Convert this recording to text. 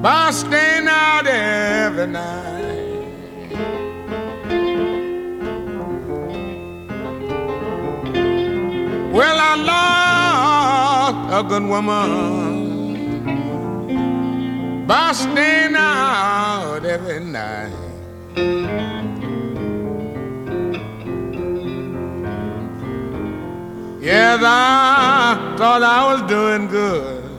by staying out every night. Well, I lost a good woman by staying out every night. Yes, I thought I was doing good,